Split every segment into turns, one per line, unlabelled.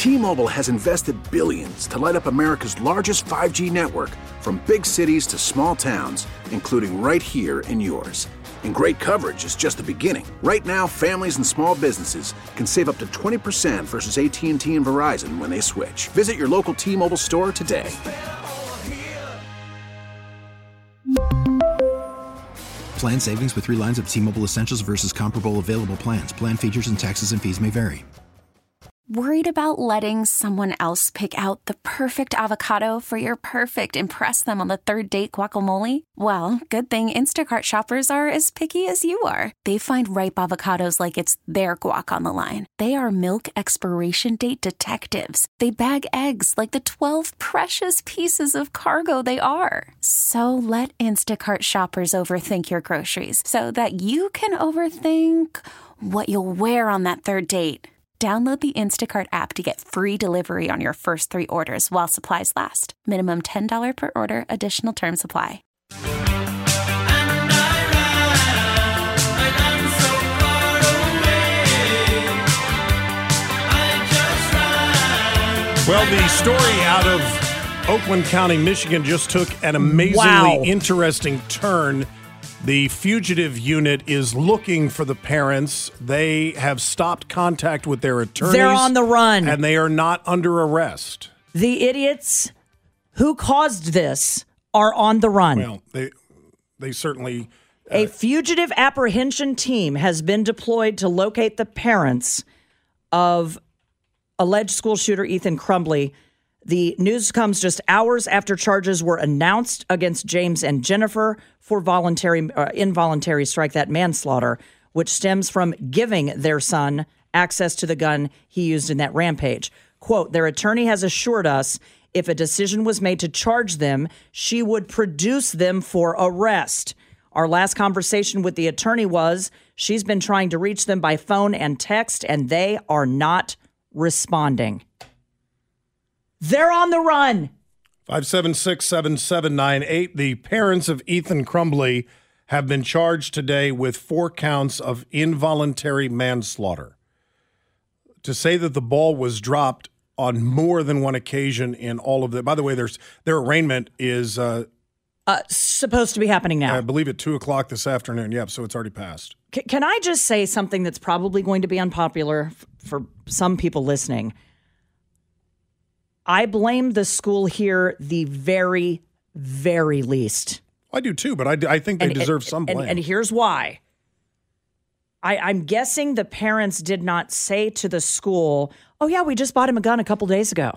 T-Mobile has invested billions to light up America's largest 5G network, from big cities to small towns, including right here in yours. And great coverage is just the beginning. Right now, families and small businesses can save up to 20% versus AT&T and Verizon when they switch. Visit your local T-Mobile store today.
Plan savings with 3 lines of T-Mobile Essentials versus comparable available plans. Plan features and taxes and fees may vary.
Worried about letting someone else pick out the perfect avocado for your perfect impress them on the third date guacamole? Well, good thing Instacart shoppers are as picky as you are. They find ripe avocados like it's their guac on the line. They are milk expiration date detectives. They bag eggs like the 12 precious pieces of cargo they are. So let Instacart shoppers overthink your groceries so that you can overthink what you'll wear on that third date. Download the Instacart app to get free delivery on your first 3 orders while supplies last. Minimum $10 per order. Additional terms apply.
Well, the story out of Oakland County, Michigan just took an amazingly interesting turn. The fugitive unit is looking for the parents. They have stopped contact with their attorneys.
They're on the run.
And they are not under arrest.
The idiots who caused this are on the run.
Well, they certainly...
A fugitive apprehension team has been deployed to locate the parents of alleged school shooter Ethan Crumbley. The news comes just hours after charges were announced against James and Jennifer for involuntary manslaughter, which stems from giving their son access to the gun he used in that rampage. Quote, their attorney has assured us if a decision was made to charge them, she would produce them for arrest. Our last conversation with the attorney was she's been trying to reach them by phone and text, and they are not responding. They're on the run.
576-7798. The parents of Ethan Crumbley have been charged today with 4 counts of involuntary manslaughter. To say that the ball was dropped on more than one occasion in all of them. By the way, their arraignment is
supposed to be happening now.
I believe at 2:00 this afternoon. Yep, so it's already passed.
Can I just say something that's probably going to be unpopular for some people listening? I blame the school here the very, very least.
I do too, but I think they deserve some blame.
And here's why. I'm guessing the parents did not say to the school, oh yeah, we just bought him a gun a couple days ago.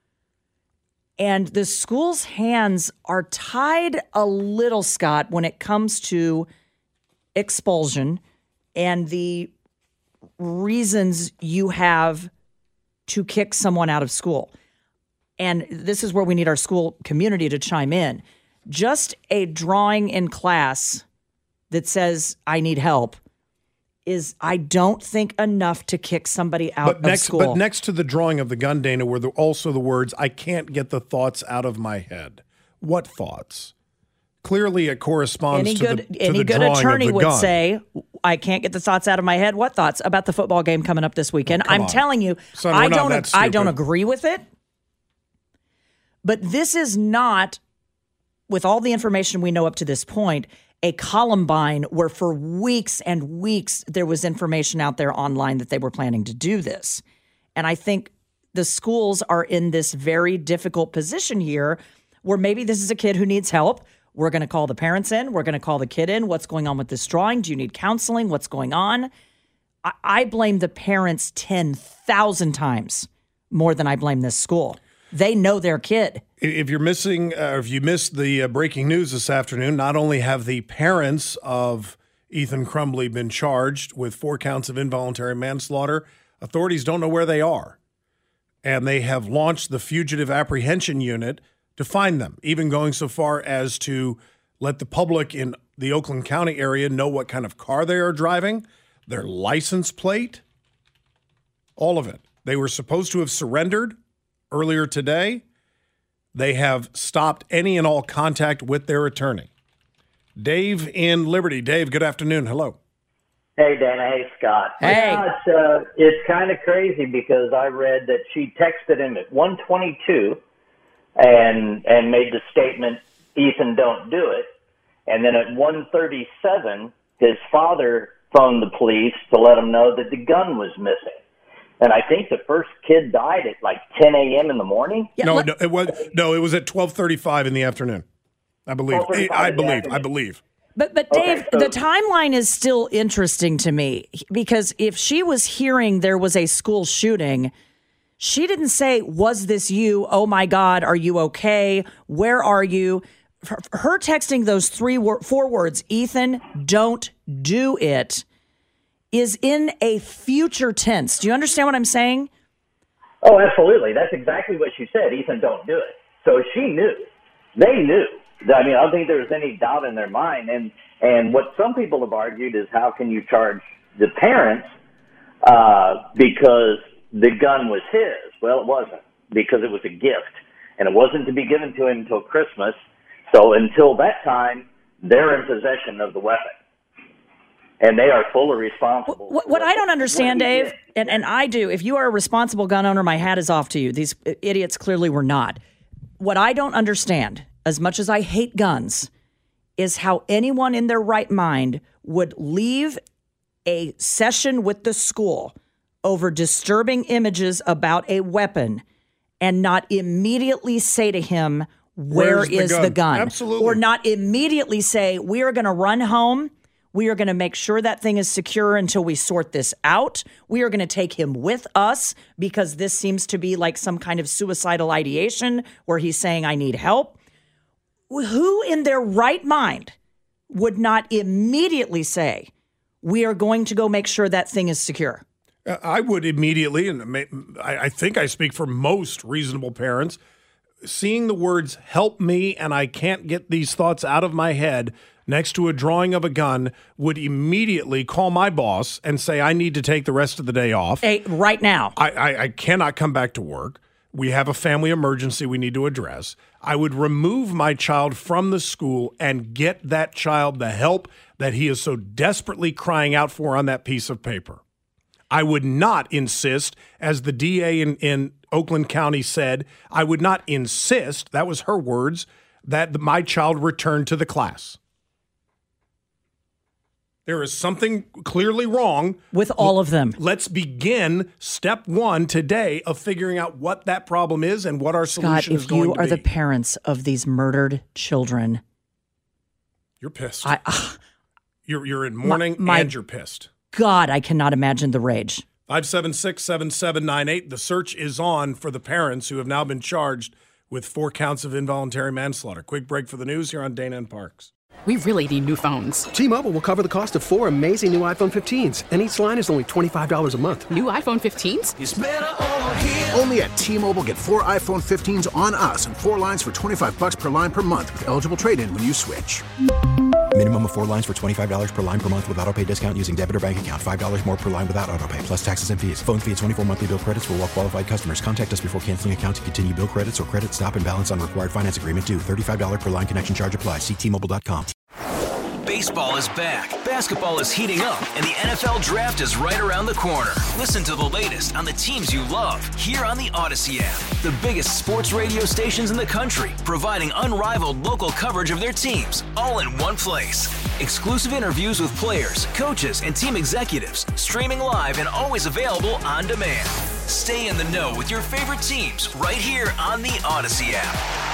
And the school's hands are tied a little, Scott, when it comes to expulsion and the reasons you have to kick someone out of school. And this is where we need our school community to chime in. Just a drawing in class that says, I need help, is, I don't think, enough to kick somebody out of school.
But next to the drawing of the gun, Dana, were also the words, I can't get the thoughts out of my head. What thoughts? Clearly it corresponds to the drawing of the gun.
Any good attorney would say, I can't get the thoughts out of my head. What thoughts about the football game coming up this weekend? I'm telling you,
Son,
I don't agree with it. But this is not, with all the information we know up to this point, a Columbine where for weeks and weeks there was information out there online that they were planning to do this. And I think the schools are in this very difficult position here where maybe this is a kid who needs help. We're going to call the parents in. We're going to call the kid in. What's going on with this drawing? Do you need counseling? What's going on? I blame the parents 10,000 times more than I blame this school. They know their kid.
If you're missing, if you missed the breaking news this afternoon, not only have the parents of Ethan Crumbley been charged with 4 counts of involuntary manslaughter, authorities don't know where they are. And they have launched the Fugitive Apprehension Unit to find them, even going so far as to let the public in the Oakland County area know what kind of car they are driving, their license plate, all of it. They were supposed to have surrendered earlier today. They have stopped any and all contact with their attorney. Dave in Liberty. Dave, good afternoon. Hello.
Hey, Dana. Hey, Scott.
Hey.
Yeah, it's kind of crazy because I read that she texted him at 1:22 and made the statement, Ethan, don't do it. And then at 1:37, his father phoned the police to let him know that the gun was missing. And I think the first kid died at like 10 a.m. in the morning.
Yeah, it was at 12:35 in the afternoon. I believe. I believe.
But Dave, the timeline is still interesting to me because if she was hearing there was a school shooting, she didn't say, was this you? Oh, my God, are you okay? Where are you? Her texting those 4 words, Ethan, don't do it, is in a future tense. Do you understand what I'm saying?
Oh, absolutely. That's exactly what she said. Ethan, don't do it. So she knew. They knew. I mean, I don't think there was any doubt in their mind. And what some people have argued is how can you charge the parents because the gun was his? Well, it wasn't, because it was a gift. And it wasn't to be given to him until Christmas. So until that time, they're in possession of the weapon. And they are fully responsible.
What I don't understand, Dave, and I do, if you are a responsible gun owner, my hat is off to you. These idiots clearly were not. What I don't understand, as much as I hate guns, is how anyone in their right mind would leave a session with the school over disturbing images about a weapon and not immediately say to him, where is the gun?
Absolutely.
Or not immediately say, we are going to run home. We are going to make sure that thing is secure until we sort this out. We are going to take him with us because this seems to be like some kind of suicidal ideation where he's saying, I need help. Who in their right mind would not immediately say, we are going to go make sure that thing is secure?
I would immediately, and I think I speak for most reasonable parents, seeing the words, help me and I can't get these thoughts out of my head, next to a drawing of a gun, would immediately call my boss and say, I need to take the rest of the day off.
Hey, right now.
I cannot come back to work. We have a family emergency we need to address. I would remove my child from the school and get that child the help that he is so desperately crying out for on that piece of paper. I would not insist, as the DA in Oakland County said, I would not insist, that was her words, that my child return to the class. There is something clearly wrong
with all of them.
Let's begin step 1 today of figuring out what that problem is and what our solution is going to be.
Scott, if you are the parents of these murdered children,
you're pissed. You're in mourning and you're pissed.
God, I cannot imagine the rage.
576-7798. The search is on for the parents who have now been charged with 4 counts of involuntary manslaughter. Quick break for the news here on Dana and Parks.
We really need new phones.
T-Mobile will cover the cost of 4 amazing new iPhone 15s, and each line is only $25 a month.
New iPhone 15s?
It's better over here. Only at T-Mobile, get 4 iPhone 15s on us and 4 lines for $25 per line per month with eligible trade-in when you switch.
Minimum of 4 lines for $25 per line per month with autopay discount using debit or bank account. $5 more per line without autopay, plus taxes and fees. Phone fee at 24 monthly bill credits for well-qualified customers. Contact us before canceling account to continue bill credits or credit stop and balance on required finance agreement due. $35 per line connection charge applies. See T-Mobile.com.
Baseball is back, basketball is heating up, and the NFL Draft is right around the corner. Listen to the latest on the teams you love here on the Odyssey app. The biggest sports radio stations in the country, providing unrivaled local coverage of their teams, all in one place. Exclusive interviews with players, coaches, and team executives, streaming live and always available on demand. Stay in the know with your favorite teams right here on the Odyssey app.